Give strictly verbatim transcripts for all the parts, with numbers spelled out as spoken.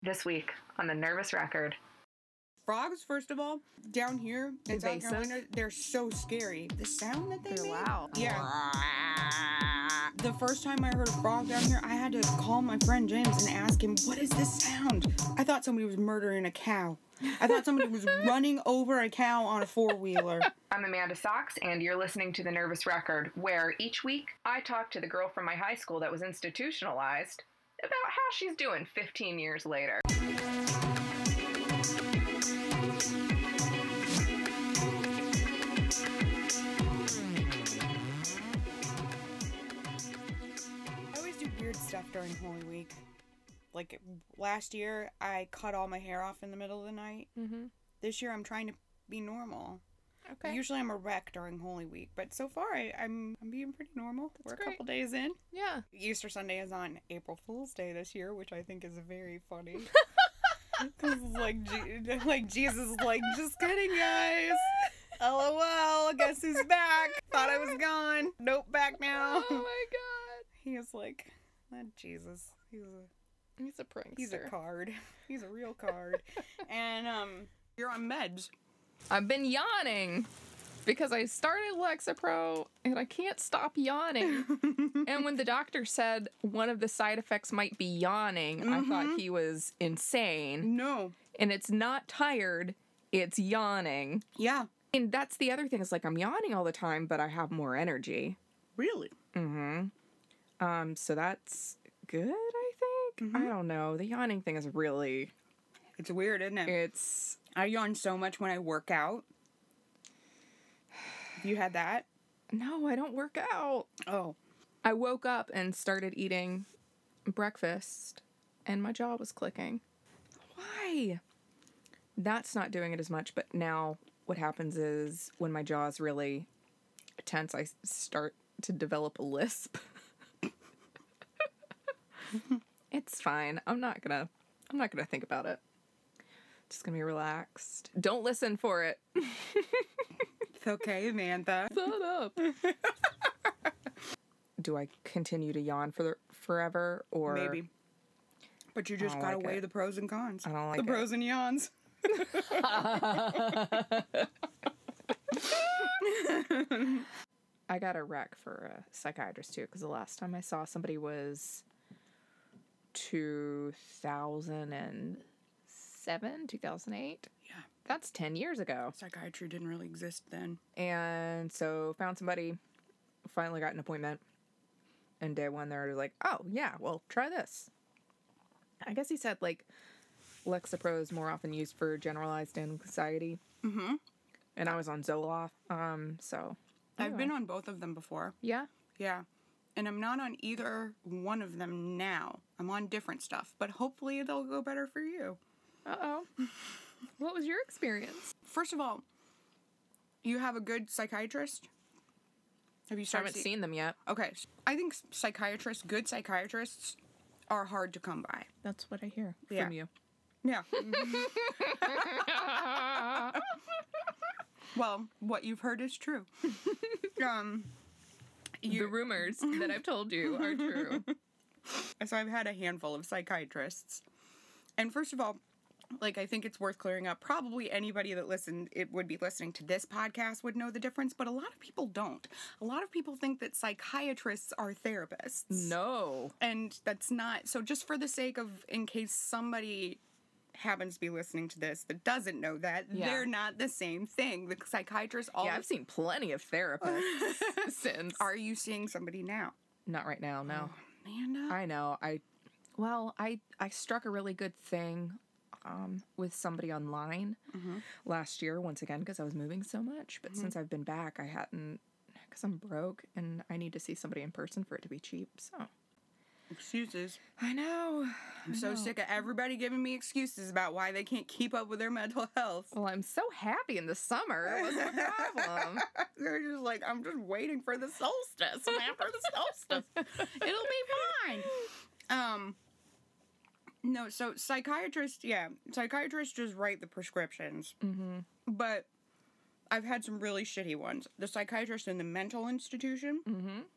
This week on the Nervous Record. Frogs, first of all, down here in South Carolina, they're so scary. The sound that they They're make. loud. Yeah. The first time I heard a frog down here, I had to call my friend James and ask him, what is this sound? I thought somebody was murdering a cow. I thought somebody was running over a cow on a four-wheeler. I'm Amanda Socks, and you're listening to The Nervous Record, where each week I talk to the girl from my high school that was institutionalized about how she's doing fifteen years later. Stuff during Holy Week. Like last year, I cut all my hair off in the middle of the night. Mm-hmm. This year, I'm trying to be normal. Okay. Usually, I'm a wreck during Holy Week, but so far, I, I'm I'm being pretty normal. That's We're a great. couple days in. Yeah. Easter Sunday is on April Fool's Day this year, which I think is very funny. Because it's like, G- like Jesus is like, just kidding, guys. LOL, guess who's back? Thought I was gone. Nope, back now. Oh my god. He is like, not Jesus. He's a He's a prankster. he's a card. He's a real card. And um, you're on meds. I've been yawning because I started Lexapro and I can't stop yawning. And when the doctor said one of the side effects might be yawning, mm-hmm. I thought he was insane. No. And it's not tired, it's yawning. Yeah. And that's the other thing, is like I'm yawning all the time, but I have more energy. Really? Mm-hmm. Um, so that's good, I think. Mm-hmm. I don't know. The yawning thing is really... It's weird, isn't it? It's... I yawn so much when I work out. Have you had that? No, I don't work out. Oh. I woke up and started eating breakfast, and my jaw was clicking. Why? That's not doing it as much, but now what happens is when my jaw is really tense, I start to develop a lisp. It's fine. I'm not gonna I'm not gonna think about it. Just gonna be relaxed. Don't listen for it. It's okay, Amanda. Shut up. Do I continue to yawn for the, forever or maybe? But you just gotta like weigh it. the pros and cons. I don't like the it. pros and yawns. I got a rec for a psychiatrist too, because the last time I saw somebody was two thousand seven, two thousand eight. Yeah. That's ten years ago. Psychiatry didn't really exist then. And so found somebody, finally got an appointment, and day one they're like, oh yeah, well try this. I guess he said like Lexapro is more often used for generalized anxiety. Mm-hmm. And I was on Zoloft, um, so... I've anyway. been on both of them before. Yeah? Yeah. And I'm not on either one of them now. I'm on different stuff. But hopefully they'll go better for you. Uh-oh. What was your experience? First of all, you have a good psychiatrist? Have you I started haven't see- seen them yet. Okay. I think psychiatrists, good psychiatrists, are hard to come by. That's what I hear Yeah. from you. Yeah. Well, what you've heard is true. um, The rumors that I've told you are true. So I've had a handful of psychiatrists. And first of all, like, I think it's worth clearing up. Probably anybody that listened, it would be listening to this podcast would know the difference, but a lot of people don't. A lot of people think that psychiatrists are therapists. No. And that's not, so just for the sake of, in case somebody happens to be listening to this that doesn't know that, Yeah. they're not the same thing. The psychiatrists all... Yeah, I've seen plenty of therapists since. Are you seeing somebody now? Not right now, no. Oh, Amanda? I know. I, well, I, I struck a really good thing um, with somebody online Mm-hmm. last year, once again, because I was moving so much. But Mhm. since I've been back, I hadn't, because I'm broke and I need to see somebody in person for it to be cheap, so. Excuses. I know. I'm I so know. sick of everybody giving me excuses about why they can't keep up with their mental health. Well, I'm so happy in the summer. What's the problem? They're just like, I'm just waiting for the solstice, and after the solstice, it'll be fine. Um, no, so psychiatrists, yeah, psychiatrists just write the prescriptions, Mm-hmm. but I've had some really shitty ones. The psychiatrist in the mental institution, Mm-hmm.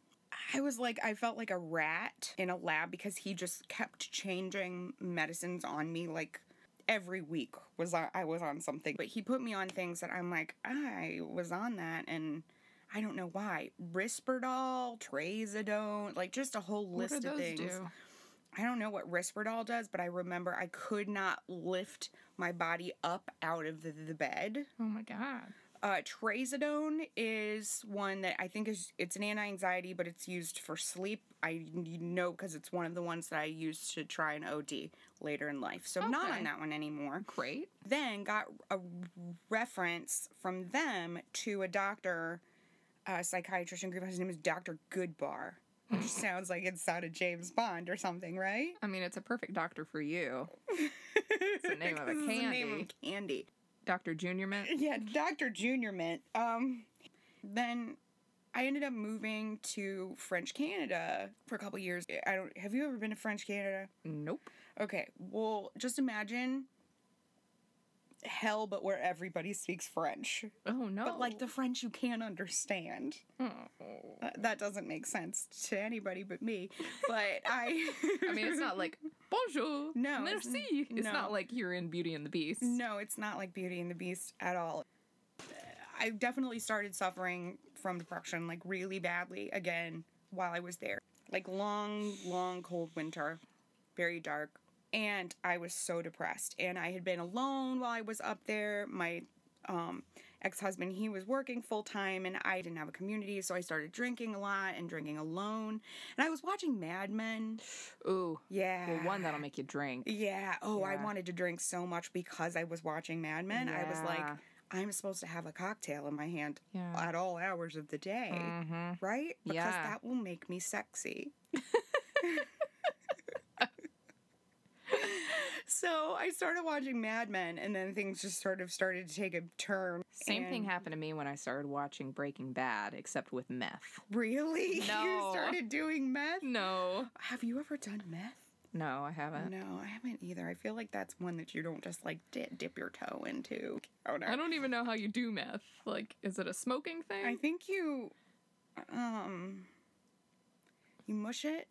I was like, I felt like a rat in a lab because he just kept changing medicines on me like every week was I, I was on something. But he put me on things that I'm like, I was on that and I don't know why. Risperdal, Trazodone, like just a whole list what do of those things. do? I don't know what Risperdal does, but I remember I could not lift my body up out of the, the bed. Oh my god. Uh, Trazodone is one that I think is, it's an anti-anxiety, but it's used for sleep. I know because it's one of the ones that I used to try an O D later in life. So I'm not Okay. on that one anymore. Great. Then got a reference from them to a doctor, a psychiatrist in Greenville. His name is Doctor Goodbar, which sounds like it's out of James Bond or something, right? I mean, it's a perfect doctor for you. It's the name of a It's the name candy. of candy. Doctor Junior Mint. Yeah, Doctor Junior Mint. Um, then I ended up moving to French Canada for a couple years. I don't. Have you ever been to French Canada? Nope. Okay, well, just imagine hell, but where everybody speaks French. Oh no. But like the French you can't understand. Oh. Uh, that doesn't make sense to anybody but me. But I. I mean, it's not like bonjour. No, it's- Merci. It's no. not like you're in Beauty and the Beast. No, it's not like Beauty and the Beast at all. I definitely started suffering from depression, like really badly again while I was there. Like long, long, cold winter, very dark. And I was so depressed. And I had been alone while I was up there. My um, ex-husband, he was working full-time and I didn't have a community. So I started drinking a lot and drinking alone. And I was watching Mad Men. Ooh. Yeah. Well, one that'll make you drink. Yeah. Oh, I Yeah. wanted to drink so much because I was watching Mad Men. I was like, Yeah. I'm supposed to have a cocktail in my hand Yeah. at all hours of the day, Mm-hmm. right? Because Yeah. that will make me sexy. So I started watching Mad Men, and then things just sort of started to take a turn. Same thing and- happened to me when I started watching Breaking Bad, except with meth. Really? You No. started doing meth? No. Have you ever done meth? No, I haven't. No, I haven't either. I feel like that's one that you don't just like di- dip your toe into. Oh no. I don't even know how you do meth. Like, is it a smoking thing? I think you, um, you mush it.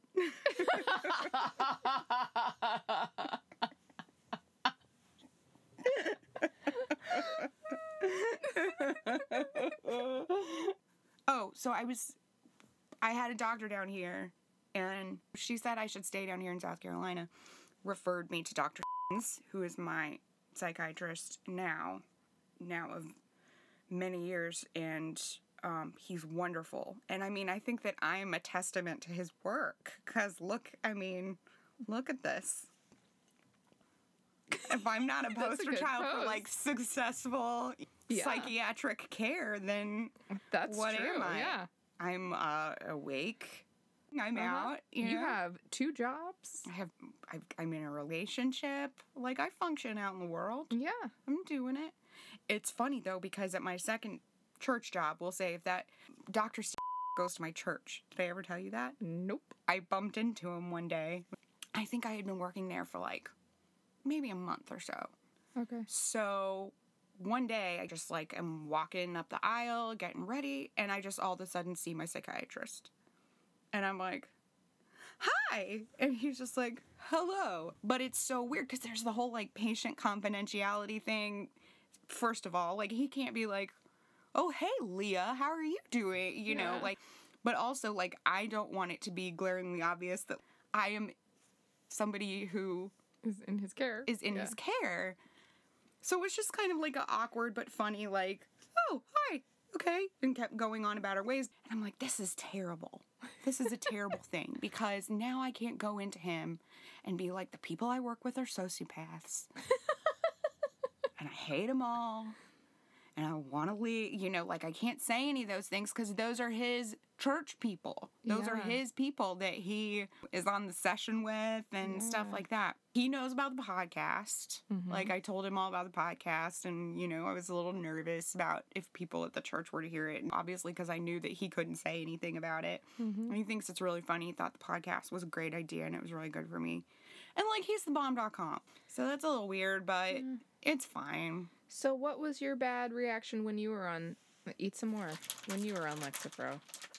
Oh, so I was, I had a doctor down here, and she said I should stay down here in South Carolina. Referred me to Doctor who is my psychiatrist now, now of many years, and um, he's wonderful. And I mean, I think that I am a testament to his work, because look, I mean, look at this. If I'm not a That's a poster good child for pose. like successful Yeah. psychiatric care, then That's what true. am I? Yeah. I'm uh, awake. I'm Uh-huh. out. You, You know? have two jobs. I have. I've, I'm in a relationship. Like I function out in the world. Yeah. I'm doing it. It's funny though because at my second church job, we'll say if that Doctor goes to my church. Did I ever tell you that? Nope. I bumped into him one day. I think I had been working there for like maybe a month or so. Okay. So one day I just like am walking up the aisle, getting ready, and I just all of a sudden see my psychiatrist. And I'm like, hi. And he's just like, hello. But it's so weird because there's the whole like patient confidentiality thing. First of all, like he can't be like, oh, hey, Leah, how are you doing? You know, Yeah. like, but also like, I don't want it to be glaringly obvious that I am somebody who Is in his care. is in Yeah. his care. So it's just kind of like an awkward but funny, like, oh, hi, okay, and kept going on about our ways. And I'm like, this is terrible. This is a terrible thing because now I can't go into him and be like, the people I work with are sociopaths. And I hate them all. And I want to leave, you know, like I can't say any of those things because those are his church people. Those are Yeah. his people that he is on the session with and stuff Yeah. like that. He knows about the podcast. Mhm. Like I told him all about the podcast and, you know, I was a little nervous about if people at the church were to hear it. And obviously because I knew that he couldn't say anything about it. Mhm. And he thinks it's really funny. He thought the podcast was a great idea and it was really good for me. And like he's the bomb dot com. So that's a little weird, but Yeah. it's fine. So, what was your bad reaction when you were on? Eat some more. When you were on Lexapro.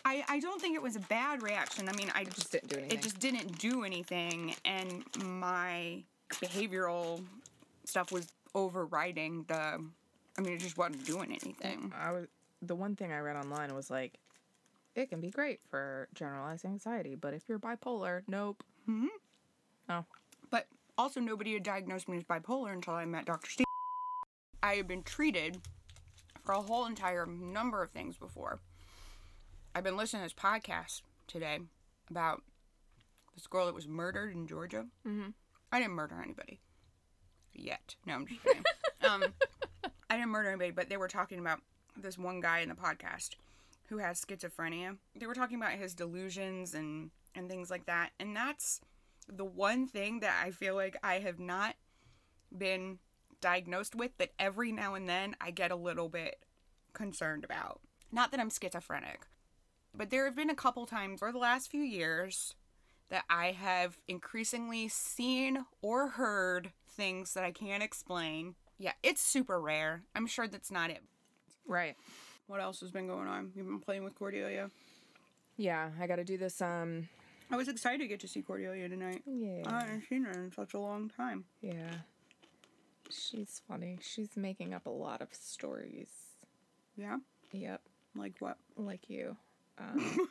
I, I don't think it was a bad reaction. I mean, I It just didn't do anything. It just didn't do anything, and my behavioral stuff was overriding the. I mean, it just wasn't doing anything. I was the one thing I read online was like, it can be great for generalized anxiety, but if you're bipolar, nope. Mm-hmm. Oh. But also, nobody had diagnosed me as bipolar until I met Doctor Steve. I had been treated for a whole entire number of things before. I've been listening to this podcast today about this girl that was murdered in Georgia. Mm-hmm. I didn't murder anybody. Yet. No, I'm just kidding. um, I didn't murder anybody, but they were talking about this one guy in the podcast who has schizophrenia. They were talking about his delusions and, and things like that. And that's the one thing that I feel like I have not been diagnosed with, but every now and then I get a little bit concerned about. Not that I'm schizophrenic, but there have been a couple times over the last few years that I have increasingly seen or heard things that I can't explain. Yeah, it's super rare. I'm sure that's not it. Right. What else has been going on? You've been playing with Cordelia? Yeah, I gotta do this, um... I was excited to get to see Cordelia tonight. Yeah. I haven't seen her in such a long time. Yeah. She's funny. She's making up a lot of stories. Yeah? Yep. Like what? Like you. Um...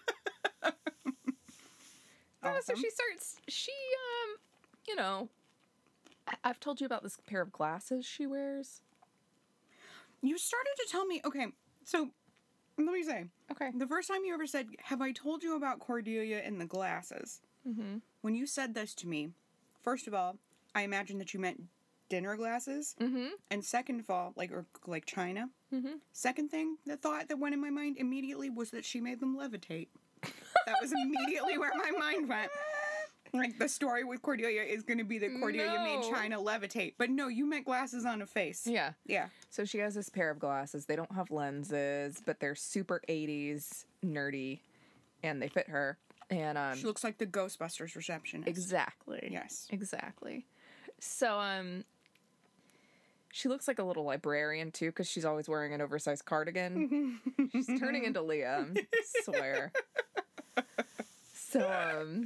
Uh, so she starts, she, um, you know, I- I've told you about this pair of glasses she wears. You started to tell me, okay, so let me say, Okay. the first time you ever said, have I told you about Cordelia and the glasses? Mm-hmm. When you said this to me, first of all, I imagined that you meant dinner glasses. Mm-hmm. And second of all, like, or like China. Mm-hmm. Second thing, the thought that went in my mind immediately was that she made them levitate. That was immediately where my mind went. Like, the story with Cordelia is going to be that Cordelia No. made China levitate. But no, you meant glasses on a face. Yeah. Yeah. So she has this pair of glasses. They don't have lenses, but they're super eighties nerdy, and they fit her. And um, She looks like the Ghostbusters receptionist. exactly. Yes. Exactly. So um, she looks like a little librarian too, because she's always wearing an oversized cardigan. She's turning into Leah. I swear. So um.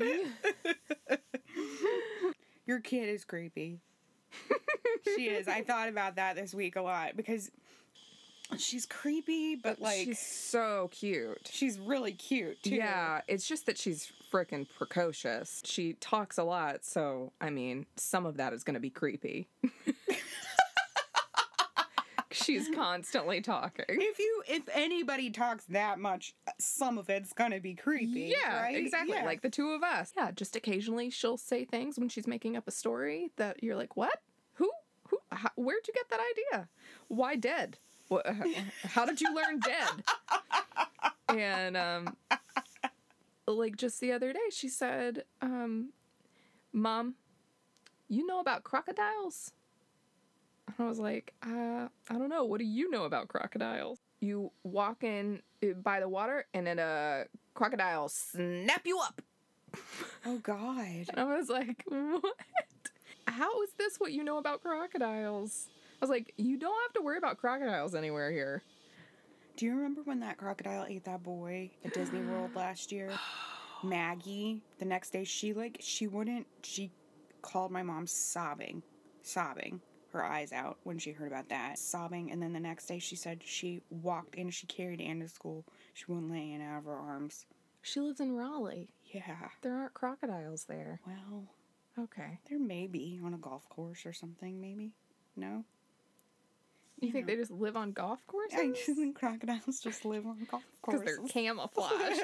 Your kid is creepy. She is. I thought about that this week a lot because she's creepy, but like she's so cute. she's really cute too. Yeah, it's just that she's freaking precocious. She talks a lot, so I mean, some of that is going to be creepy. She's constantly talking. If you, if anybody talks that much, some of it's gonna be creepy. Yeah, right? exactly. Yeah. Like the two of us. Yeah, just occasionally she'll say things when she's making up a story that you're like, what? Who? Who? How, where'd you get that idea? Why dead? What, how did you learn dead? And, um, like just the other day, she said, um, Mom, you know about crocodiles? And I was like, uh, I don't know. What do you know about crocodiles? You walk in uh, by the water and then a crocodile snap you up. Oh God. And I was like, what? How is this what you know about crocodiles? I was like, you don't have to worry about crocodiles anywhere here. Do you remember when that crocodile ate that boy at Disney World last year? Maggie. The next day, she like she wouldn't. She called my mom sobbing, sobbing her eyes out when she heard about that, sobbing. And then the next day, she said she walked in. She carried Anne to school. She wouldn't let Anne out of her arms. She lives in Raleigh. Yeah. There aren't crocodiles there. Well, Okay. there may be on a golf course or something. Maybe. No. You think Yeah. they just live on golf courses? I just think crocodiles just live on golf Because courses. they're camouflage.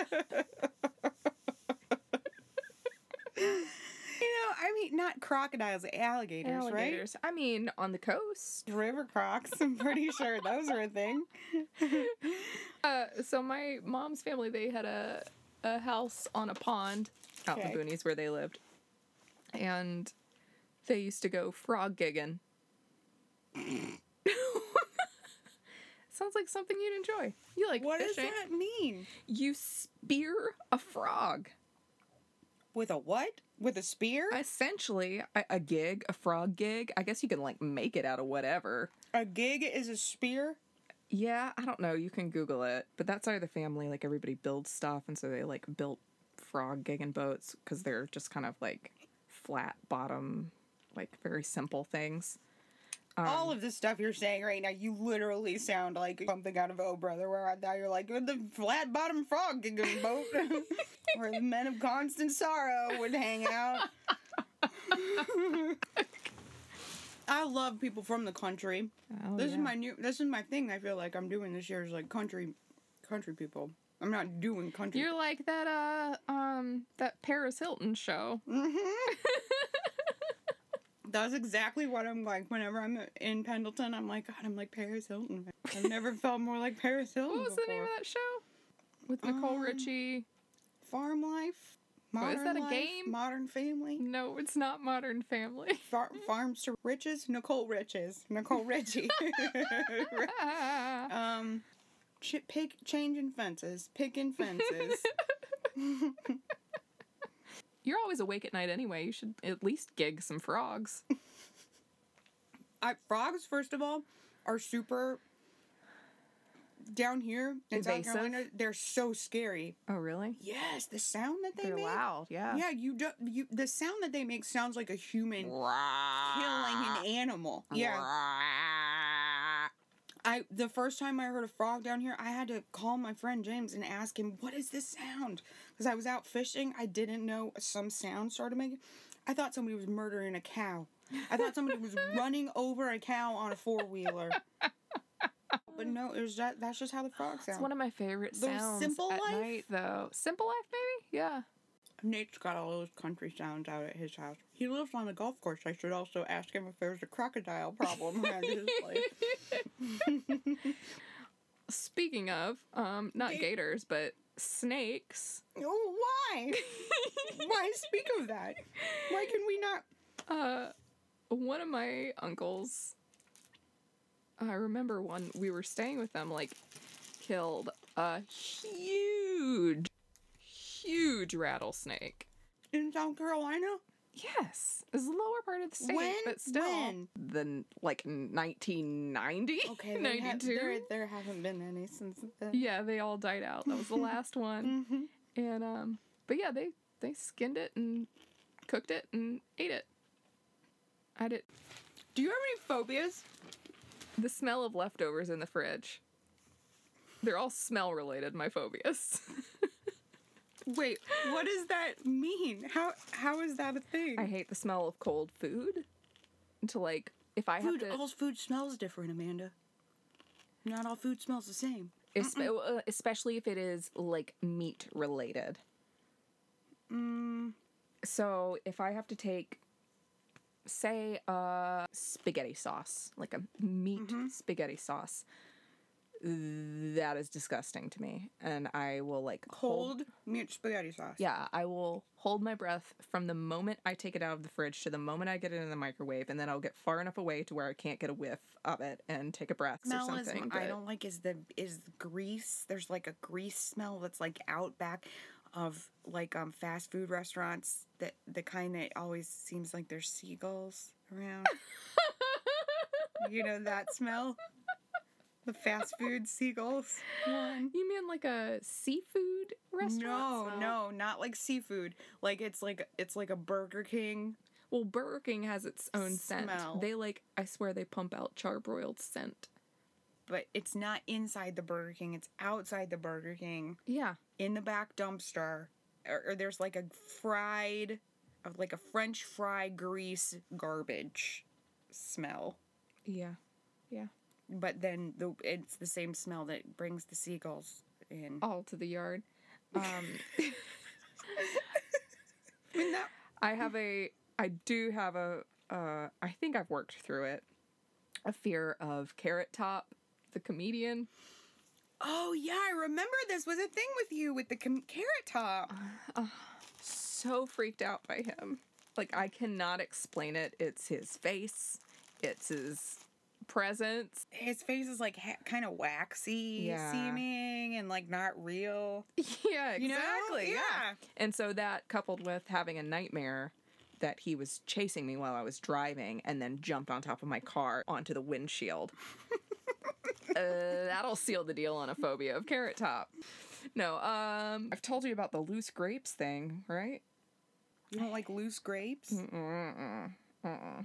You know, I mean, not crocodiles, alligators, Alligators. I mean, on the coast. right? River crocs. I'm pretty sure those are a thing. Uh, so my mom's family, they had a a house on a pond out in Okay. the boonies where they lived, and they used to go frog gigging. Sounds like something you'd enjoy. You like What does fishing? that mean? You spear a frog. With a what? With a spear? Essentially, a, a gig, a frog gig. I guess you can like make it out of whatever. A gig is a spear? Yeah, I don't know. You can Google it. But that side of the family, like, everybody builds stuff, and so they, like, built frog gigging boats because they're just kind of, like, flat bottom, like, very simple things. Um, All of the stuff you're saying right now, you literally sound like something out of Oh Brother, where I thought you're like, the flat bottom frog gigging boat, where the men of constant sorrow would hang out. I love people from the country. Oh, this yeah. is my new. This is my thing. I feel like I'm doing this year is like country, country people. I'm not doing country. You're like that, uh, um, that Paris Hilton show. Mm-hmm. That's exactly what I'm like whenever I'm in Pendleton. I'm like, God, I'm like Paris Hilton. I've never felt more like Paris Hilton. What was before. the name of that show? With Nicole Um, Richie. Farm Life. Oh, is Modern that a Life, game? Modern Family. No, it's not Modern Family. Far- farms to Riches. Nicole Riches. Nicole Richie. um, ch- pick changing fences. Picking fences. You're always awake at night anyway. You should at least gig some frogs. I, frogs, first of all, are super. Down here in South Invasive? Carolina, they're so scary. Oh, really? Yes, the sound that they They're make. loud, yeah. Yeah, you do. You the sound that they make sounds like a human killing an animal. Yeah. I the first time I heard a frog down here, I had to call my friend James and ask him, "What is this sound?" Because I was out fishing, I didn't know some sound started making. I thought somebody was murdering a cow. I thought somebody was running over a cow on a four wheeler. But no, it was that. That's just how the frogs sound. It's one of my favorite Those sounds Simple at Life? night, though. Simple Life, maybe? Yeah. Nate's got all those country sounds out at his house. He lives on a golf course. I should also ask him if there's a crocodile problem around his place. Speaking of, um, not Ga- gators, but snakes. Oh, why? Why speak of that? Why can we not? Uh, one of my uncles, I remember one, we were staying with them, like, killed a huge, huge rattlesnake. In South Carolina? Yes, it's the lower part of the state, When? but still. When? The, like, nineteen ninety? Okay, there, ha- ninety-two? there, there haven't been any since then. Yeah, they all died out. That was the last one. Mm-hmm. And, um, but yeah, they, they skinned it and cooked it and ate it. I did. Do you have any phobias? The smell of leftovers in the fridge. They're all smell related, my phobias. Wait, what does that mean? How how is that a thing? I hate the smell of cold food. To like, if I food, have to, all food smells different, Amanda. Not all food smells the same. espe- uh, especially if it is like meat related. Mm, So if I have to take, say, a spaghetti sauce, like a meat Mm-hmm. spaghetti sauce, that is disgusting to me, and I will like hold. cold meat spaghetti sauce. Yeah, I will hold my breath from the moment I take it out of the fridge to the moment I get it in the microwave, and then I'll get far enough away to where I can't get a whiff of it and take a breath Smell or is something. I but- don't like is the is the grease. There's like a grease smell that's like out back of like um fast food restaurants, that the kind that always seems like there's seagulls around. You know that smell? The fast food seagulls one. You mean like a seafood restaurant? No, smell? no, not like seafood. Like it's like it's like a Burger King. Well, Burger King has its own Smell. scent. They like, I swear they pump out charbroiled scent. But it's not inside the Burger King. It's outside the Burger King, Yeah. in the back dumpster. Or, or there's like a fried, uh, like a French fry grease garbage smell. Yeah. Yeah. But then the it's the same smell that brings the seagulls in. All to the yard. Um, I mean, that- I have a, I do have a, uh, I think I've worked through it, a fear of Carrot Top, the comedian. oh yeah, I remember this was a thing with you with the com- Carrot Top. So freaked out by him. Like, I cannot explain it. It's his face. It's his presence. His face is like ha- kind of waxy Yeah. seeming and like not real. Yeah, exactly. You know? yeah. Yeah. And so that coupled with having a nightmare that he was chasing me while I was driving and then jumped on top of my car onto the windshield. uh, that'll seal the deal on a phobia of Carrot Top. No, um, I've told you about the loose grapes thing, right? You don't like loose grapes? Mm-mm, uh-uh.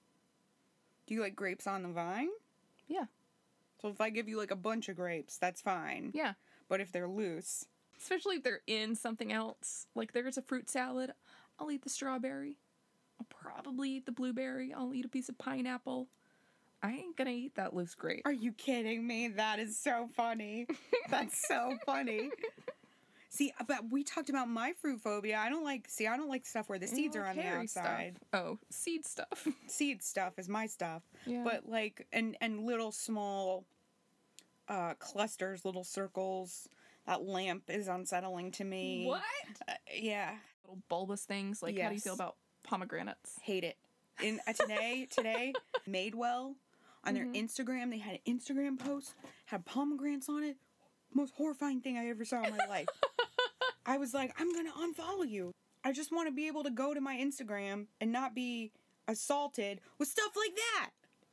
Do you like grapes on the vine? Yeah. So if I give you like a bunch of grapes, that's fine. Yeah. But if they're loose... Especially if they're in something else. Like there's a fruit salad, I'll eat the strawberry. I'll probably eat the blueberry. I'll eat a piece of pineapple. I ain't gonna eat that loose grape. Are you kidding me? That is so funny. That's so funny. See, but we talked about my fruit phobia. I don't like, see, I don't like stuff where the seeds I are on like the hairy outside. Stuff. Oh, seed stuff. Seed stuff is my stuff. Yeah. But like, and, and little small uh, clusters, little circles. That lamp is unsettling to me. What? Uh, yeah. Little bulbous things. Like, how do you feel Yes. about pomegranates? Hate it. In uh, today, today, Madewell, on their Mhm. Instagram, they had an Instagram post, had pomegranates on it. Most horrifying thing I ever saw in my life. I was like, I'm gonna unfollow you. I just want to be able to go to my Instagram and not be assaulted with stuff like that.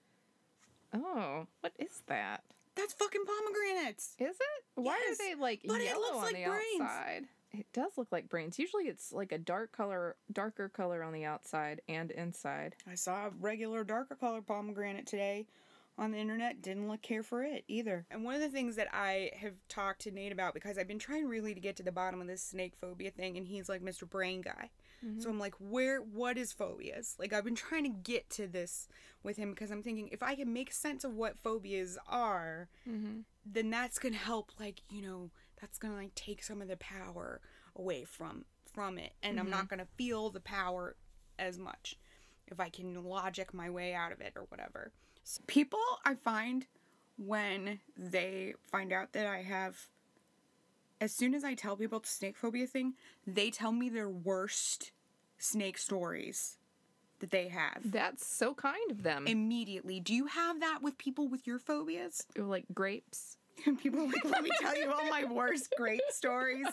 Oh, what is that? That's fucking pomegranates. Is it? Why Yes, are they like but it yellow looks on like the brains. outside? It does look like brains. Usually it's like a dark color, darker color on the outside and inside. I saw a regular darker color pomegranate today on the internet. Didn't look care for it either. And one of the things that I have talked to Nate about, because I've been trying really to get to the bottom of this snake phobia thing, and he's like Mister Brain Guy. Mm-hmm. So I'm like, where, what is phobias? Like, I've been trying to get to this with him because I'm thinking if I can make sense of what phobias are, Mm-hmm. then that's going to help, like, you know, that's going to, like, take some of the power away from, from it. And I'm not going to feel the power as much if I can logic my way out of it or whatever. So people, I find, when they find out that I have, as soon as I tell people the snake phobia thing, they tell me their worst snake stories that they have. That's so kind of them. Immediately. Do you have that with people with your phobias? Like grapes. People are like, let me tell you all my worst grape stories.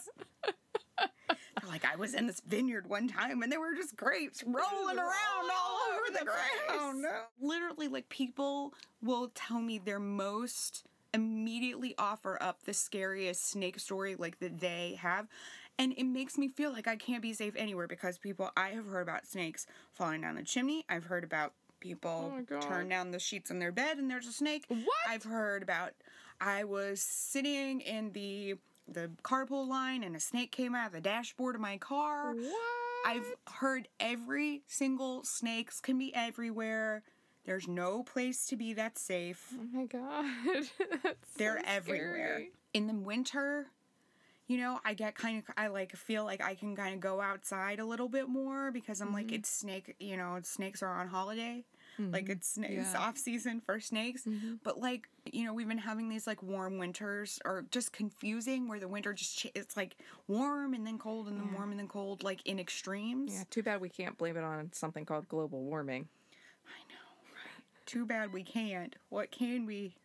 They're like, I was in this vineyard one time and there were just grapes rolling around all over the ground. Literally, like, people will tell me their most, immediately offer up the scariest snake story, like, that they have. And it makes me feel like I can't be safe anywhere because people, I have heard about snakes falling down the chimney. I've heard about people Oh my God. turn down the sheets in their bed and there's a snake. What? I've heard about, I was sitting in the the carpool line and a snake came out of the dashboard of my car. What? I've heard every single snakes can be everywhere. There's no place to be that's safe. Oh my God. That's They're so everywhere. scary. In the winter, you know, I get kind of, I like feel like I can kind of go outside a little bit more because I'm like, Mhm. it's snake, you know, snakes are on holiday. Like Mhm. it's, sna- it's Yeah. off season for snakes. Mhm. But like, you know, we've been having these like warm winters or just confusing where the winter just, ch- it's like warm and then cold and then Yeah. warm and then cold, like in extremes. Yeah, too bad we can't blame it on something called global warming. I know, right? Too bad we can't. What can we?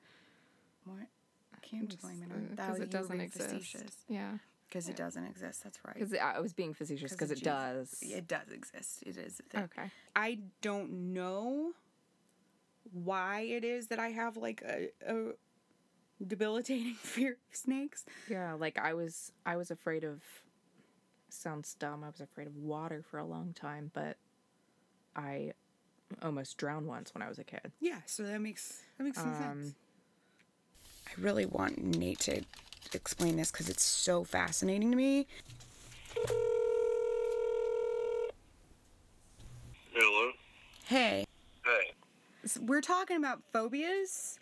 What can we Just, blame it uh, on? 'cause That- it you were doesn't being exist. facetious. Yeah. Because it doesn't exist. That's right. Because I was being facetious because of it Jesus. does. It does exist. It is a thing. Okay. I don't know why it is that I have like a, a debilitating fear of snakes. Yeah, like I was I was afraid of sounds dumb, I was afraid of water for a long time, but I almost drowned once when I was a kid. Yeah, so that makes that makes some sense. Um I really want Nate to explain this because it's so fascinating to me. Hello. Hey, Hey. so we're talking about phobias.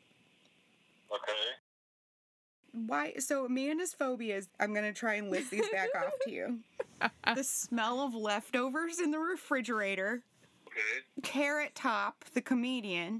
Okay. Why? So Amanda's phobias. I'm gonna try and list these back off to you. The smell of leftovers in the refrigerator. Okay. Carrot Top, the comedian.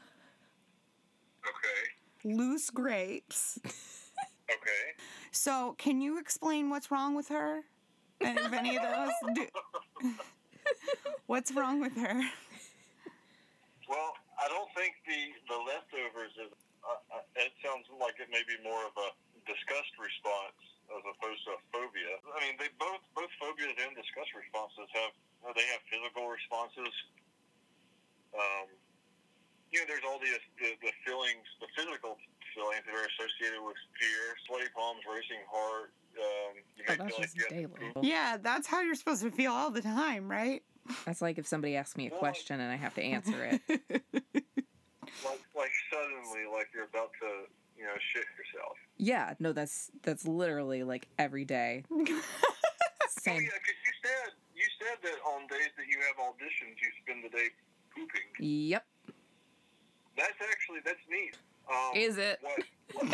Okay. Loose grapes. Okay. So, can you explain what's wrong with her? And if any of those do, what's wrong with her? Well, I don't think the the leftovers is. Uh, uh, it sounds like it may be more of a disgust response as opposed to a phobia. I mean, they both both phobias and disgust responses have uh, they have physical responses. Um, you know, there's all the, the the feelings, the physical feelings that are associated with fear, sweaty palms, racing heart. Um, you Oh, may that's feel like just you have to daily. poop. Yeah, that's how you're supposed to feel all the time, right? That's like if somebody asks me a Well, question and I have to answer it. Like, like suddenly, like you're about to, you know, shit yourself. Yeah, no, that's that's literally like every day. Oh Same. yeah, because you said you said that on days that you have auditions, you spend the day pooping. Yep. That's actually that's neat. Um, Is it? What? what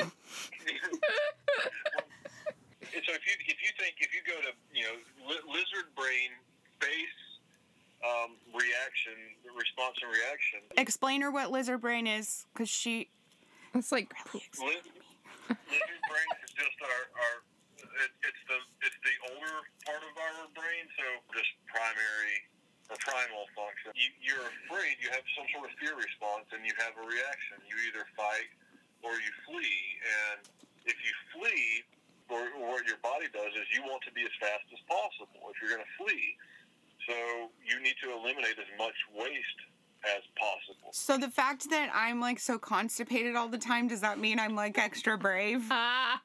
so if you if you think if you go to you know li- lizard brain face um, reaction response and reaction. Explain her what lizard brain is, because she... It's like Liz, lizard brain is just our, our it, it's the it's the older part of our brain, so just primary or primal function. You, you're afraid, you have some sort of fear response, and you have a reaction. You either fight or you flee, and if you flee, or, or what your body does is you want to be as fast as possible if you're going to flee. So you need to eliminate as much waste as possible. So the fact that I'm, like, so constipated all the time, does that mean I'm, like, extra brave? ah.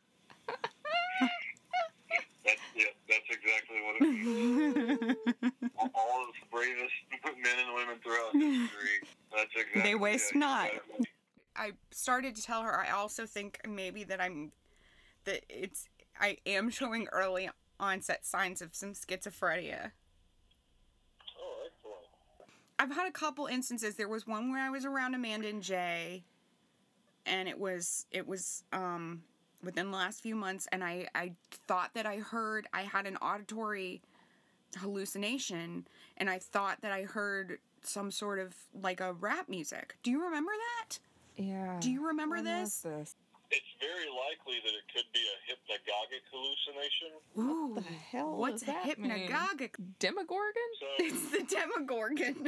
That's, yeah, that's exactly what it means. all, all of the bravest men and women throughout history. That's exactly. They waste yeah, not. exactly. I started to tell her I also think maybe that I'm... that it's... I am showing early onset signs of some schizophrenia. Oh, excellent. I've had a couple instances. There was one where I was around Amanda and Jay, and it was it was um within the last few months, and I I thought that I heard I had an auditory hallucination, and I thought that I heard some sort of like a rap music. Do you remember that? Yeah. Do you remember When this? was this? It's very likely that it could be a hypnagogic hallucination. Ooh, What the hell what's does a that mean? hypnagogic? Demogorgon? So, It's the Demogorgon.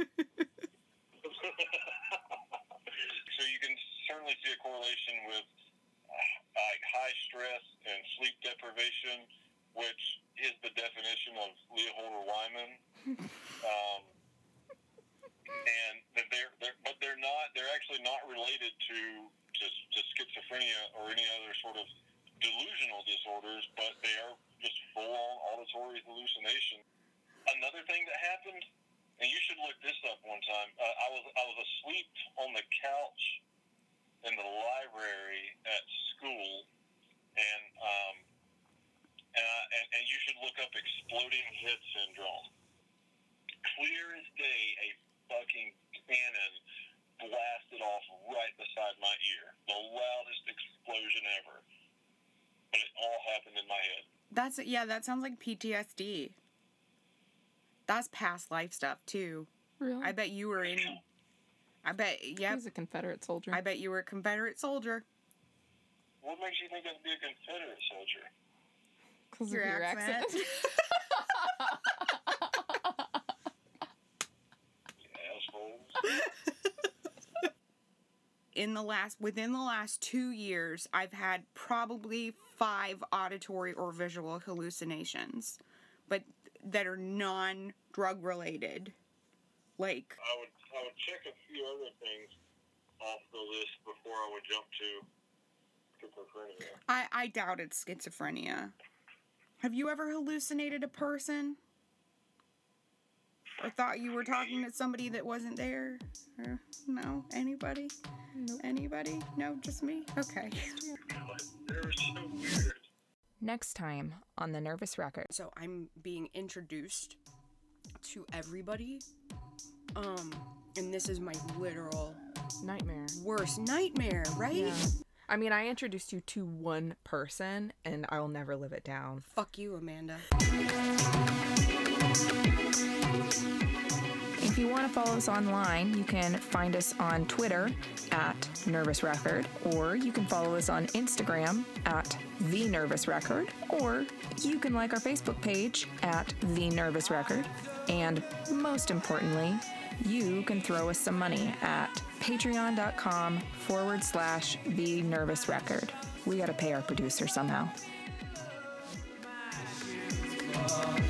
so you can certainly see a correlation with uh, like high stress and sleep deprivation, which is the definition of Leopold Wyman. Um, and they're, they're, but they're not. They're actually not related to, to to schizophrenia or any other sort of delusional disorders, but they are just full-on auditory hallucination. Another thing that happened, and you should look this up one time. Uh, I was I was asleep on the couch in the library at school, and um, and, I, and and you should look up exploding head syndrome. Clear as day, a fucking cannon blasted off right beside my ear. The loudest explosion ever. But it all happened in my head. That's yeah. That sounds like P T S D. That's past life stuff too. Really? I bet you were in. I bet He yep. was a Confederate soldier. I bet you were a Confederate soldier. What makes you think I'd be a Confederate soldier? Because of Your your accent. accent. Assholes. In the last within the last two years, I've had probably five auditory or visual hallucinations, but that are non-drug related. Like I would I would check a few other things off the list before I would jump to schizophrenia. I I doubt it's schizophrenia. Have you ever hallucinated a person? Or thought you were talking to somebody that wasn't there? Or no? Anybody? Nope. Anybody? No, just me? Okay. They're so weird. Next time on The Nervous Record. So I'm being introduced to everybody. Um, and this is my literal Nightmare. worst nightmare, right? Yeah. I mean, I introduced you to one person, and I'll never live it down. Fuck you, Amanda. If you want to follow us online, you can find us on Twitter at Nervous Record, or you can follow us on Instagram at The Nervous Record, or you can like our Facebook page at The Nervous Record, and most importantly, you can throw us some money at patreon.com forward slash The Nervous Record. We got to pay our producer somehow.